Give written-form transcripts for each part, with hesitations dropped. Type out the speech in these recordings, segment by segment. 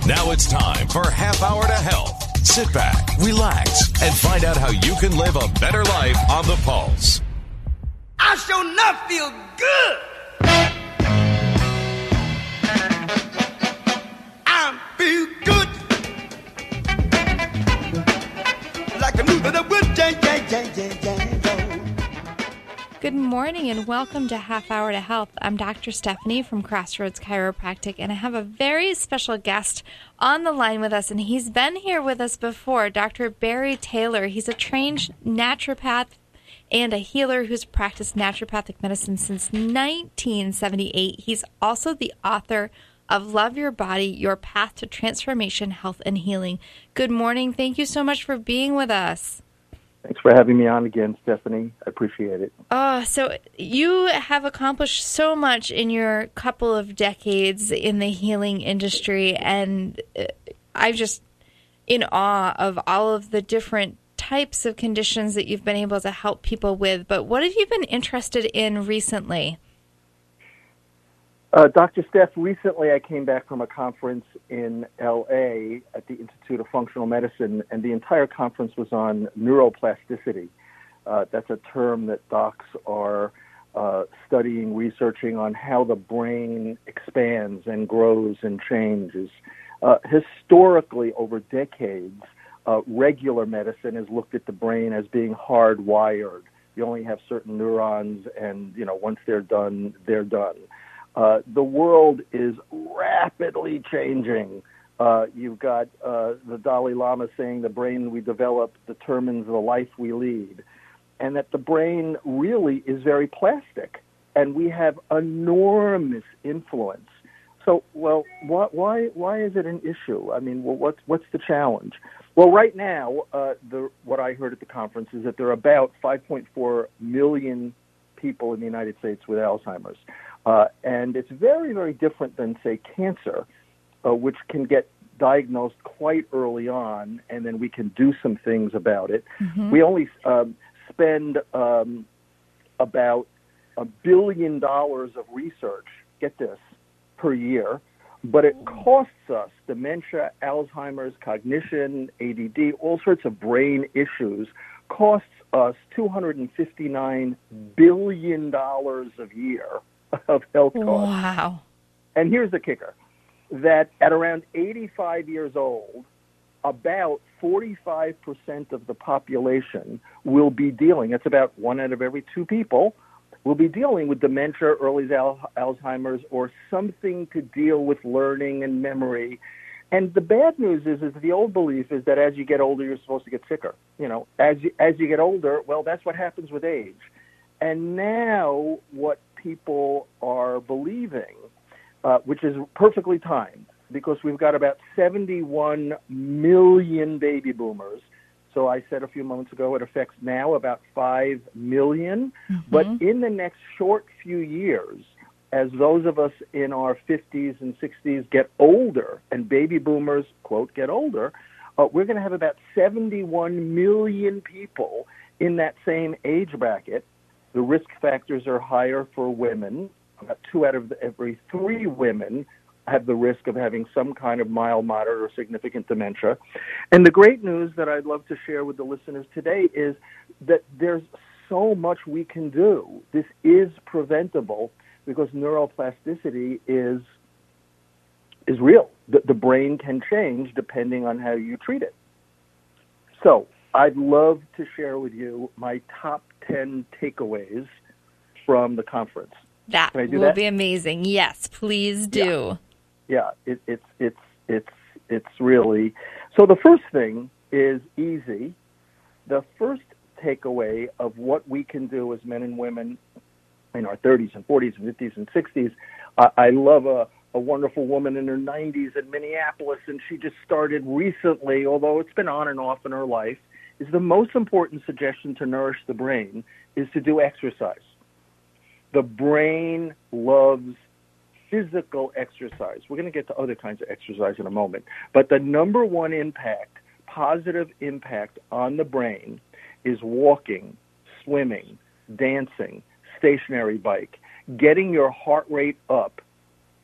Now it's time for Half Hour to Health. Sit back, relax, and find out how you can live a better life on the Pulse. I sure enough feel good. I feel good. Like a new that would Good morning and welcome to Half Hour to Health. I'm Dr. Stephanie from Crossroads Chiropractic, and I have a very special guest on the line with us, and he's been here with us before, Dr. Barry Taylor. He's a trained naturopath and a healer who's practiced naturopathic medicine since 1978. He's also the author of Love Your Body, Your Path to Transformation, Health, and Healing. Good morning. Thank you so much for being with us. Thanks for having me on again, Stephanie. I appreciate it. So you have accomplished so much in your couple of decades in the healing industry, and I'm just in awe of all of the different types of conditions that you've been able to help people with. But what have you been interested in recently? Dr. Steph, recently I came back from a conference in L.A. at the Institute of Functional Medicine, and the entire conference was on neuroplasticity. That's a term that docs are studying, researching on how the brain expands and grows and changes. Historically, over decades, regular medicine has looked at the brain as being hardwired. You only have certain neurons, and once they're done, they're done. The world is rapidly changing. You've got the Dalai Lama saying the brain we develop determines the life we lead, and that the brain really is very plastic, and we have enormous influence. So, why is it an issue? I mean, what's the challenge? Well, right now, what I heard at the conference is that there are about 5.4 million people in the United States with Alzheimer's. And it's very, very different than, say, cancer, which can get diagnosed quite early on, and then we can do some things about it. Mm-hmm. We only spend about $1 billion of research, get this, per year, but it costs us dementia, Alzheimer's, cognition, ADD, all sorts of brain issues, costs us $259 billion a year of health costs. Wow. And here's the kicker, that at around 85 years old, about 45% of the population will be dealing, that's about 1 out of every 2 people, will be dealing with dementia, early Alzheimer's, or something to deal with learning and memory. And the bad news is the old belief is that as you get older, you're supposed to get sicker. As you get older, well, that's what happens with age. And now what people are believing, which is perfectly timed, because we've got about 71 million baby boomers. So I said a few moments ago, it affects now about 5 million. Mm-hmm. But in the next short few years, as those of us in our 50s and 60s get older, and baby boomers, quote, get older, we're going to have about 71 million people in that same age bracket. The risk factors are higher for women. About 2 out of every 3 women have the risk of having some kind of mild, moderate, or significant dementia. And the great news that I'd love to share with the listeners today is that there's so much we can do. This is preventable because neuroplasticity is real. The brain can change depending on how you treat it. So I'd love to share with you my top 10 takeaways from the conference. That will be amazing. Yes, please do. Yeah, it's really. So the first thing is easy. The first takeaway of what we can do as men and women in our 30s and 40s and 50s and 60s. I love a wonderful woman in her 90s in Minneapolis, and she just started recently, although it's been on and off in her life, is the most important suggestion to nourish the brain is to do exercise. The brain loves physical exercise. We're going to get to other kinds of exercise in a moment. But the number one impact, positive impact on the brain is walking, swimming, dancing, stationary bike, getting your heart rate up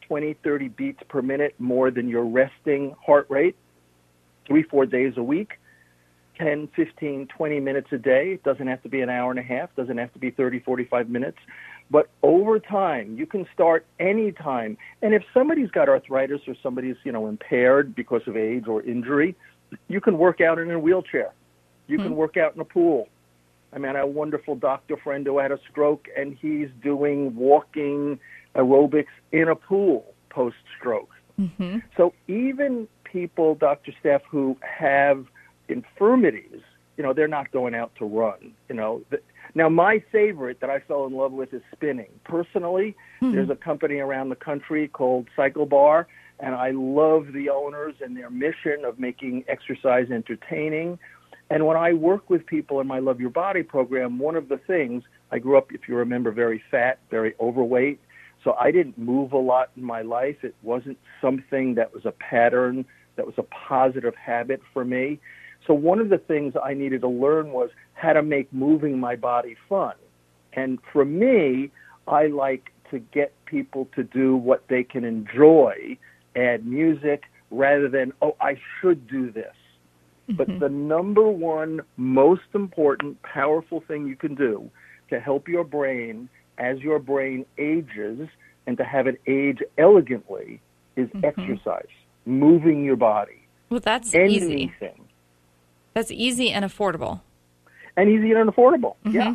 20, 30 beats per minute more than your resting heart rate, 3-4 days a week, 10, 15, 20 minutes a day. It doesn't have to be an hour and a half, doesn't have to be 30, 45 minutes. But over time, you can start any time. And if somebody's got arthritis or somebody's, impaired because of age or injury, you can work out in a wheelchair. You can work out in a pool. I mean, I have a wonderful doctor friend who had a stroke, and he's doing walking aerobics in a pool post-stroke. Mm-hmm. So even people, Dr. Steph, who have infirmities, they're not going out to run. Now, my favorite that I fell in love with is spinning. Personally, there's a company around the country called Cycle Bar, and I love the owners and their mission of making exercise entertaining. And when I work with people in my Love Your Body program, one of the things, I grew up, if you remember, very fat, very overweight, so I didn't move a lot in my life. It wasn't something that was a pattern, that was a positive habit for me. So one of the things I needed to learn was how to make moving my body fun. And for me, I like to get people to do what they can enjoy, add music, rather than, I should do this. Mm-hmm. But the number one most important, powerful thing you can do to help your brain as your brain ages and to have it age elegantly is exercise, moving your body. Well, that's Anything. easy. That's easy and affordable. And easy and affordable. Mm-hmm.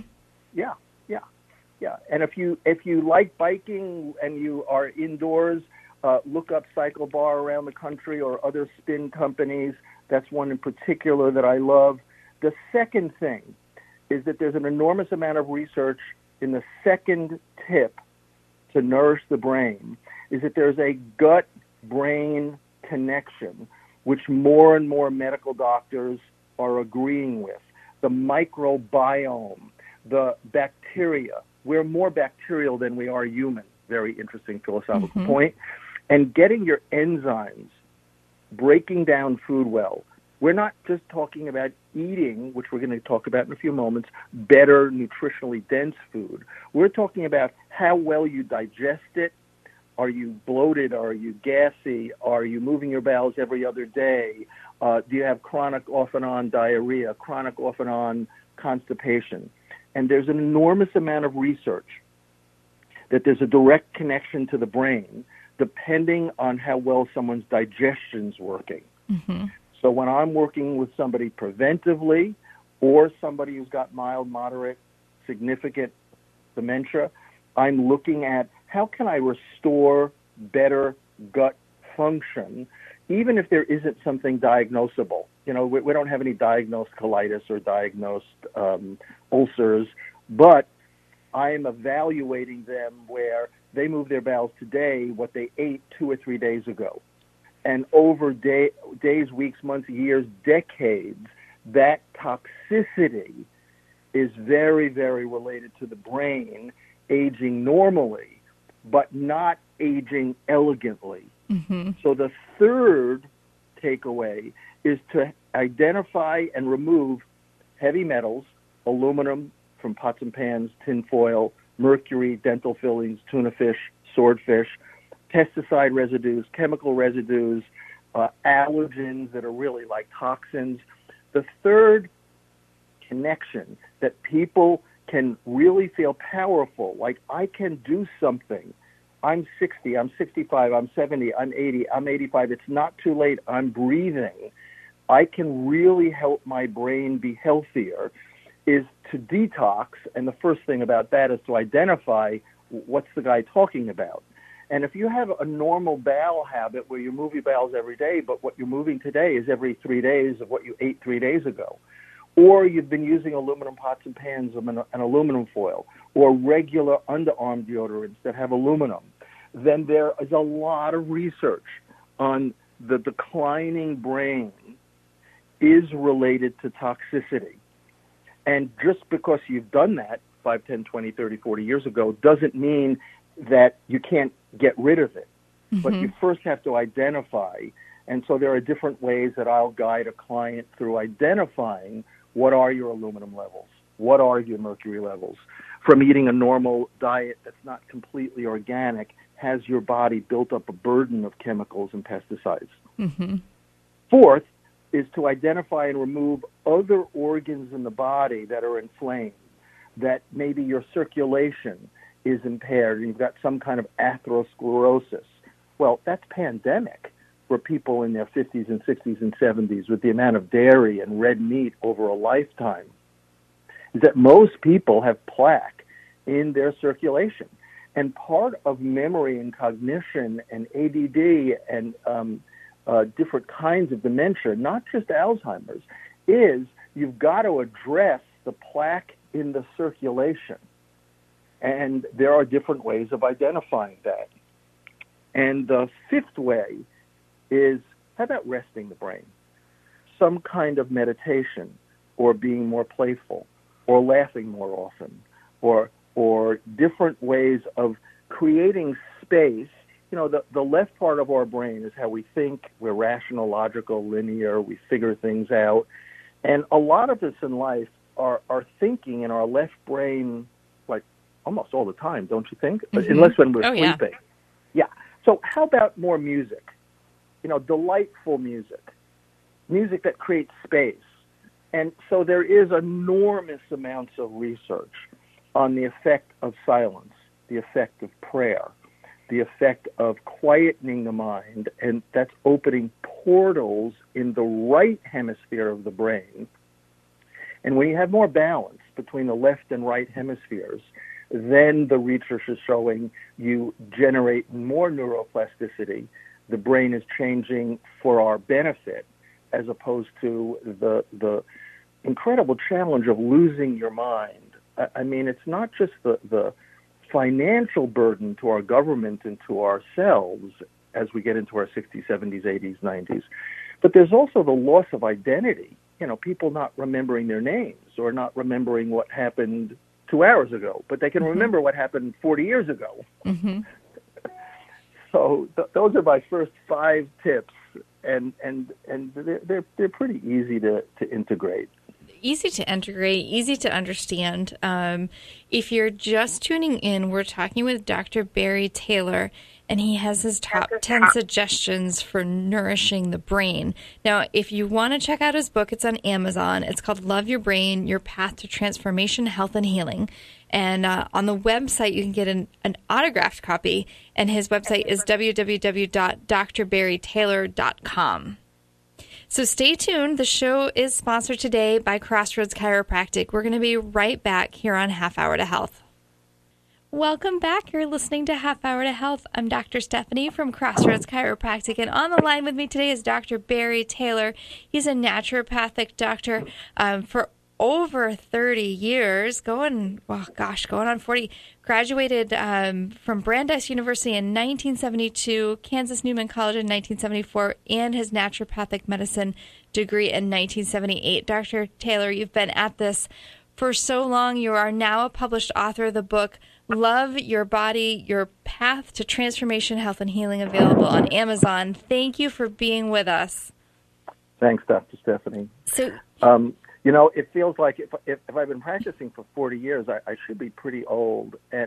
Yeah. And if you like biking and you are indoors, look up Cycle Bar around the country or other spin companies. That's one in particular that I love. The second thing is that there's an enormous amount of research in the second tip to nourish the brain, is that there's a gut-brain connection, which more and more medical doctors are agreeing with. The microbiome, the bacteria. We're more bacterial than we are human. Very interesting philosophical point. And getting your enzymes, breaking down food well. We're not just talking about eating, which we're going to talk about in a few moments, better, nutritionally dense food. We're talking about how well you digest it. Are you bloated? Are you gassy? Are you moving your bowels every other day? Do you have chronic off-and-on diarrhea, chronic off-and-on constipation? And there's an enormous amount of research that there's a direct connection to the brain depending on how well someone's digestion's working. Mm-hmm. So when I'm working with somebody preventively or somebody who's got mild, moderate, significant dementia, I'm looking at how can I restore better gut function, even if there isn't something diagnosable. We don't have any diagnosed colitis or diagnosed ulcers, but I am evaluating them where they move their bowels today what they ate 2 or 3 days ago. And over days, weeks, months, years, decades, that toxicity is very, very related to the brain aging normally, but not aging elegantly. Mm-hmm. So the third takeaway is to identify and remove heavy metals, aluminum from pots and pans, tin foil, mercury, dental fillings, tuna fish, swordfish, pesticide residues, chemical residues, allergens that are really like toxins. The third connection that people can really feel powerful, like I can do something. I'm 60, I'm 65, I'm 70, I'm 80, I'm 85. It's not too late. I'm breathing. I can really help my brain be healthier, is to detox. And the first thing about that is to identify what's the guy talking about. And if you have a normal bowel habit where you move your bowels every day, but what you're moving today is every 3 days of what you ate 3 days ago, or you've been using aluminum pots and pans and aluminum foil, or regular underarm deodorants that have aluminum, then there is a lot of research on the declining brain is related to toxicity. And just because you've done that 5, 10, 20, 30, 40 years ago doesn't mean that you can't get rid of it. Mm-hmm. But you first have to identify. And so there are different ways that I'll guide a client through identifying what are your aluminum levels, what are your mercury levels, from eating a normal diet that's not completely organic has your body built up a burden of chemicals and pesticides. Mm-hmm. Fourth is to identify and remove other organs in the body that are inflamed, that maybe your circulation is impaired and you've got some kind of atherosclerosis. Well, that's pandemic for people in their 50s and 60s and 70s with the amount of dairy and red meat over a lifetime, is that most people have plaque in their circulation. And part of memory and cognition and ADD and different kinds of dementia, not just Alzheimer's, is you've got to address the plaque in the circulation. And there are different ways of identifying that. And the fifth way is, how about resting the brain? Some kind of meditation, or being more playful, or laughing more often, or different ways of creating space. You know, the left part of our brain is how we think. We're rational, logical, linear. We figure things out. And a lot of us in life are thinking in our left brain, like almost all the time, don't you think? Mm-hmm. Unless when we're sleeping. Yeah. So how about more music? You know, delightful music that creates space. And so there is enormous amounts of research on the effect of silence, the effect of prayer, the effect of quietening the mind, and that's opening portals in the right hemisphere of the brain. And when you have more balance between the left and right hemispheres, then the research is showing you generate more neuroplasticity. The brain is changing for our benefit, as opposed to the incredible challenge of losing your mind. I mean, it's not just the financial burden to our government and to ourselves as we get into our 60s, 70s, 80s, 90s, but there's also the loss of identity. You know, people not remembering their names or not remembering what happened 2 hours ago, but they can remember what happened 40 years ago. Mm-hmm. So those are my first 5 tips, and they're pretty easy to integrate. Easy to integrate, easy to understand. If you're just tuning in, we're talking with Dr. Barry Taylor, and he has his top 10 suggestions for nourishing the brain. Now, if you want to check out his book, it's on Amazon. It's called Love Your Brain, Your Path to Transformation, Health, and Healing. And on the website, you can get an autographed copy, and his website is www.drbarrytaylor.com. So stay tuned. The show is sponsored today by Crossroads Chiropractic. We're going to be right back here on Half Hour to Health. Welcome back. You're listening to Half Hour to Health. I'm Dr. Stephanie from Crossroads Chiropractic, and on the line with me today is Dr. Barry Taylor. He's a naturopathic doctor for over 30 years, going on 40. Graduated from Brandeis University in 1972, Kansas Newman College in 1974, and his naturopathic medicine degree in 1978. Dr. Taylor, you've been at this for so long. You are now a published author of the book, Love Your Body, Your Path to Transformation, Health, and Healing, available on Amazon. Thank you for being with us. Thanks, Dr. Stephanie. So, you know, it feels like if I've been practicing for 40 years, I should be pretty old. And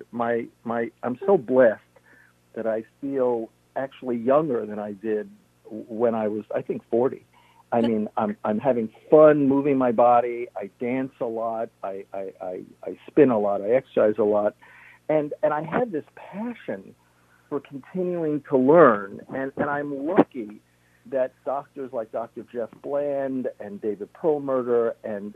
I'm so blessed that I feel actually younger than I did when I was, I think, 40. I mean, I'm having fun moving my body. I dance a lot. I spin a lot. I exercise a lot. And I have this passion for continuing to learn. And I'm lucky that doctors like Dr. Jeff Bland and David Perlmutter and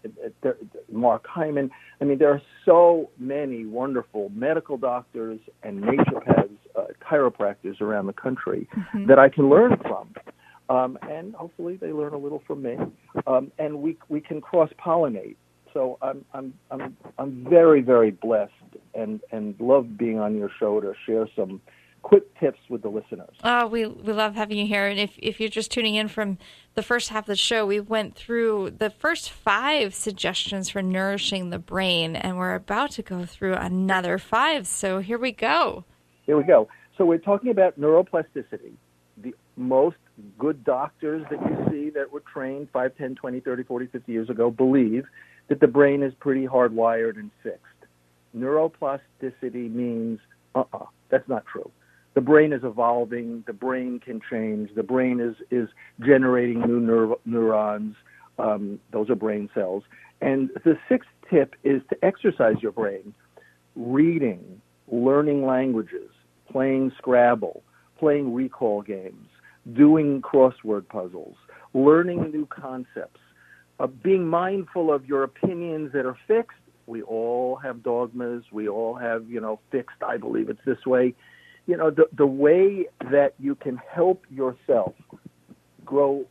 Mark Hyman, I mean, there are so many wonderful medical doctors and naturopaths, chiropractors around the country that I can learn from. And hopefully they learn a little from me. And we can cross-pollinate. So I'm very, very blessed and love being on your show to share some quick tips with the listeners. Oh, we love having you here. And if you're just tuning in from the first half of the show, we went through the first 5 suggestions for nourishing the brain, and we're about to go through another 5. So here we go. Here we go. So we're talking about neuroplasticity. The most good doctors that you see that were trained 5, 10, 20, 30, 40, 50 years ago believe that the brain is pretty hardwired and fixed. Neuroplasticity means That's not true. The brain is evolving. The brain can change. The brain is generating new neurons. Those are brain cells. And the sixth tip is to exercise your brain. Reading, learning languages, playing Scrabble, playing recall games, doing crossword puzzles, learning new concepts, being mindful of your opinions that are fixed. We all have dogmas. We all have, fixed, I believe it's this way. The way that you can help yourself grow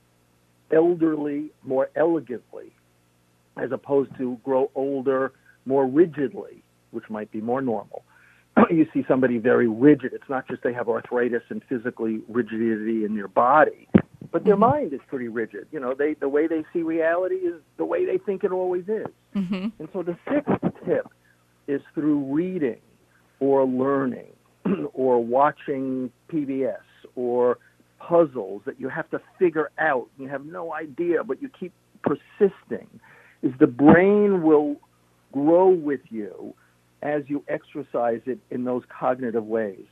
elderly more elegantly, as opposed to grow older more rigidly, which might be more normal. You see somebody very rigid. It's not just they have arthritis and physically rigidity in their body, but their mind is pretty rigid. The way they see reality is the way they think it always is. Mm-hmm. And so the sixth tip is through reading or learning or watching PBS or puzzles that you have to figure out. You have no idea, but you keep persisting, is the brain will grow with you as you exercise it in those cognitive ways.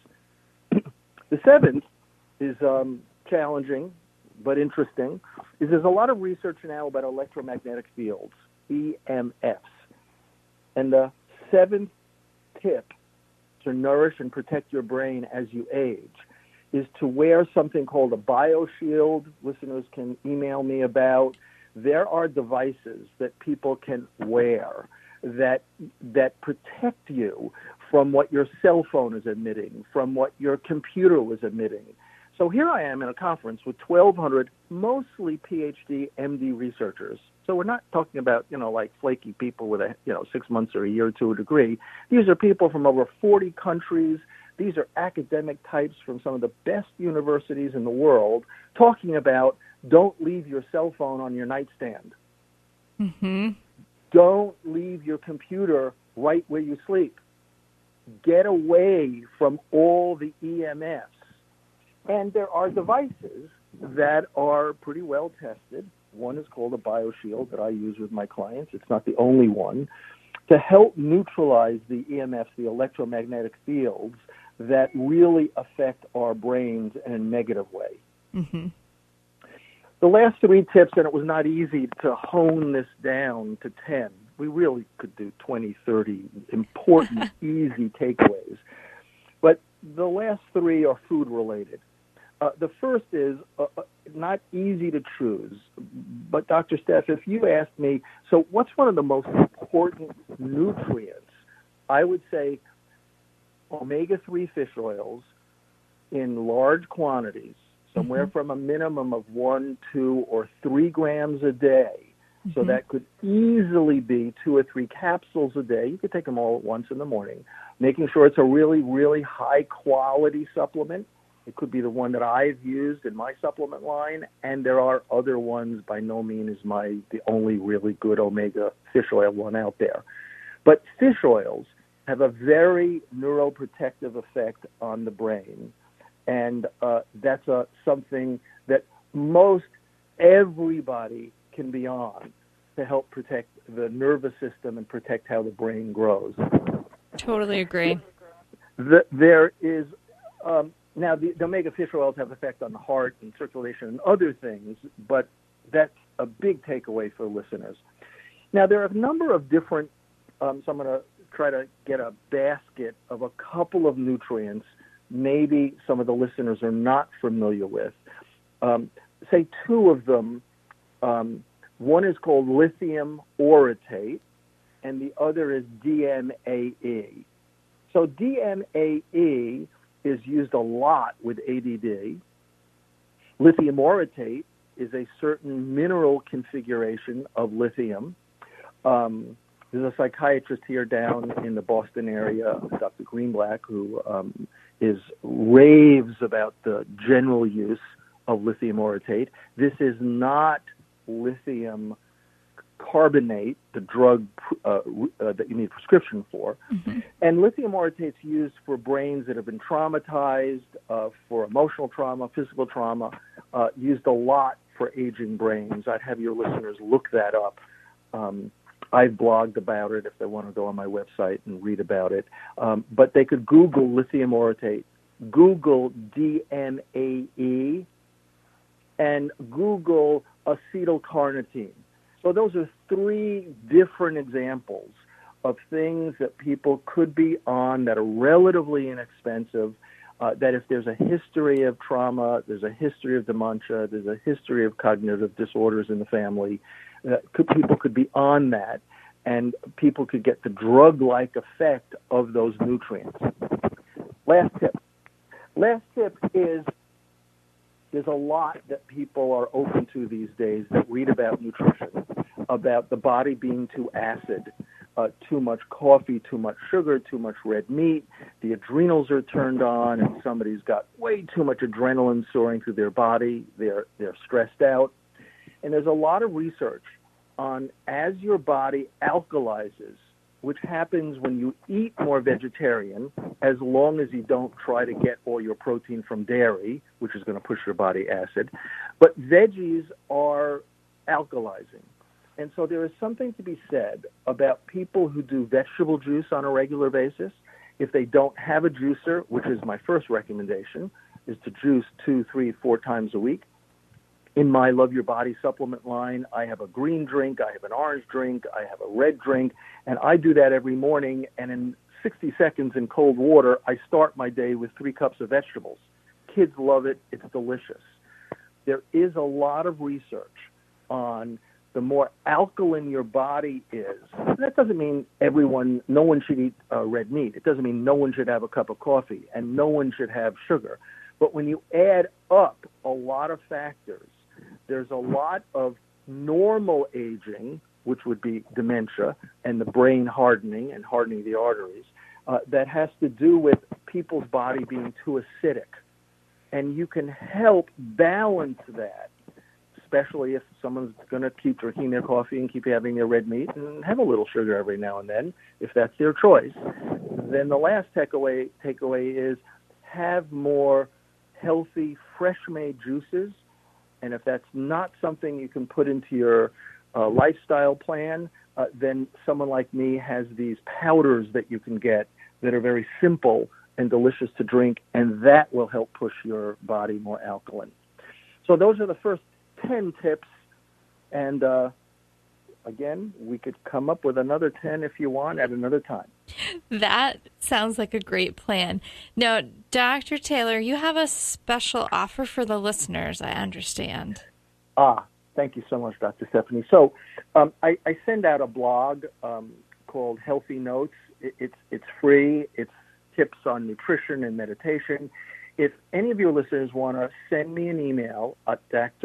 The seventh is challenging but interesting. There's a lot of research now about electromagnetic fields, EMFs. And the seventh tip to nourish and protect your brain as you age is to wear something called a BioShield. Listeners can email me about. There are devices that people can wear that protect you from what your cell phone is emitting, from what your computer was emitting. So here I am in a conference with 1,200, mostly PhD, MD researchers. So we're not talking about, like flaky people with 6 months or a year or two degree. These are people from over 40 countries. These are academic types from some of the best universities in the world talking about don't leave your cell phone on your nightstand. Mm-hmm. Don't leave your computer right where you sleep. Get away from all the EMFs. And there are devices that are pretty well tested. One is called a BioShield that I use with my clients. It's not the only one. To help neutralize the EMFs, the electromagnetic fields, that really affect our brains in a negative way. Mm-hmm. The last three tips, and it was not easy to hone this down to 10. We really could do 20, 30 important, easy takeaways. But the last three are food-related. The first is not easy to choose. But Dr. Steph, if you asked me, so what's one of the most important nutrients? I would say omega-3 fish oils in large quantities, somewhere from a minimum of 1, 2, or 3 grams a day. So that could easily be 2 or 3 capsules a day. You could take them all at once in the morning, making sure it's a really, really high-quality supplement. It could be the one that I've used in my supplement line, and there are other ones. By no means is the only really good omega fish oil one out there. But fish oils have a very neuroprotective effect on the brain, and that's something that most everybody can be on to help protect the nervous system and protect how the brain grows. Totally agree. There is... Now, the omega fish oils have effect on the heart and circulation and other things, but that's a big takeaway for listeners. Now, there are a number of different, so I'm going to try to get a basket of a couple of nutrients maybe some of the listeners are not familiar with. Say 2 of them. One is called lithium orotate, and the other is DMAE. So DMAE is used a lot with ADD. Lithium orotate is a certain mineral configuration of lithium. There's a psychiatrist here down in the Boston area, Dr. Greenblatt, who raves about the general use of lithium orotate. This is not lithium carbonate, the drug that you need a prescription for. Mm-hmm. And lithium orotate is used for brains that have been traumatized, for emotional trauma, physical trauma, used a lot for aging brains. I'd have your listeners look that up. I've blogged about it if they want to go on my website and read about it. But they could Google lithium orotate, Google DMAE, and Google acetylcarnitine. So those are 3 different examples of things that people could be on that are relatively inexpensive, that if there's a history of trauma, there's a history of dementia, there's a history of cognitive disorders in the family, people could be on that, and people could get the drug-like effect of those nutrients. Last tip is there's a lot that people are open to these days that read about nutrition, about the body being too acid, too much coffee, too much sugar, too much red meat, the adrenals are turned on, and somebody's got way too much adrenaline soaring through their body, they're stressed out. And there's a lot of research on as your body alkalizes, which happens when you eat more vegetarian, as long as you don't try to get all your protein from dairy, which is going to push your body acid. But veggies are alkalizing. And so there is something to be said about people who do vegetable juice on a regular basis. If they don't have a juicer, which is my first recommendation, is to juice 2, 3, 4 times a week. In my Love Your Body supplement line, I have a green drink, I have an orange drink, I have a red drink, and I do that every morning, and in 60 seconds in cold water, I start my day with 3 cups of vegetables. Kids love it. It's delicious. There is a lot of research on the more alkaline your body is. That doesn't mean no one should eat red meat. It doesn't mean no one should have a cup of coffee, and no one should have sugar. But when you add up a lot of factors, there's a lot of normal aging, which would be dementia, and the brain hardening and hardening the arteries, that has to do with people's body being too acidic. And you can help balance that, especially if someone's going to keep drinking their coffee and keep having their red meat and have a little sugar every now and then, if that's their choice. Then the last takeaway is have more healthy, fresh-made juices. And if that's not something you can put into your lifestyle plan, then someone like me has these powders that you can get that are very simple and delicious to drink, and that will help push your body more alkaline. So those are the first 10 tips, and again, we could come up with another 10 if you want at another time. That sounds like a great plan. Now, Dr. Taylor, you have a special offer for the listeners, I understand. Thank you so much, Dr. Stephanie. So I send out a blog called Healthy Notes. It's free. It's tips on nutrition and meditation. If any of your listeners want to send me an email at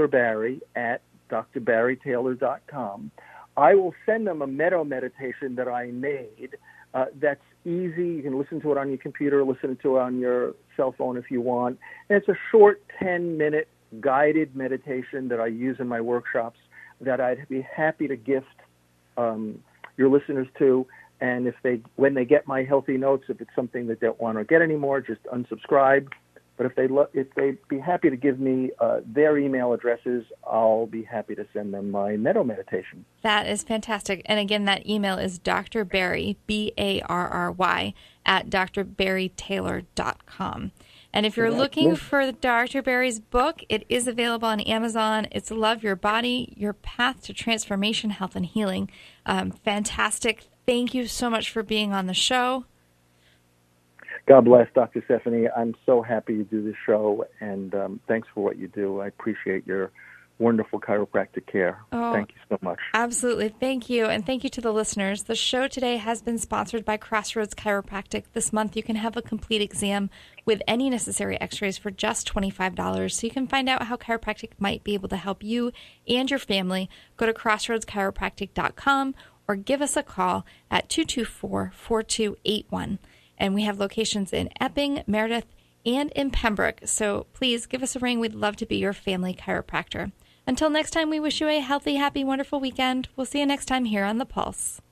drbarry@drbarrytaylor.com, I will send them a meadow meditation that I made that's easy. You can listen to it on your computer, listen to it on your cell phone if you want. And it's a short 10-minute guided meditation that I use in my workshops that I'd be happy to gift your listeners to. And when they get my Healthy Notes, if it's something that they don't want to get anymore, just unsubscribe. But if they'd be happy to give me their email addresses, I'll be happy to send them my meadow meditation. That is fantastic. And again, that email is Dr. Barry, Barry, @drbarrytaylor.com. And if you're looking for Dr. Barry's book, it is available on Amazon. It's Love Your Body, Your Path to Transformation, Health, and Healing. Fantastic. Thank you so much for being on the show. God bless, Dr. Stephanie. I'm so happy you do this show, and thanks for what you do. I appreciate your wonderful chiropractic care. Thank you so much. Absolutely. Thank you, and thank you to the listeners. The show today has been sponsored by Crossroads Chiropractic. This month, you can have a complete exam with any necessary x-rays for just $25, so you can find out how chiropractic might be able to help you and your family. Go to crossroadschiropractic.com or give us a call at 224-4281. And we have locations in Epping, Meredith, and in Pembroke. So please give us a ring. We'd love to be your family chiropractor. Until next time, we wish you a healthy, happy, wonderful weekend. We'll see you next time here on The Pulse.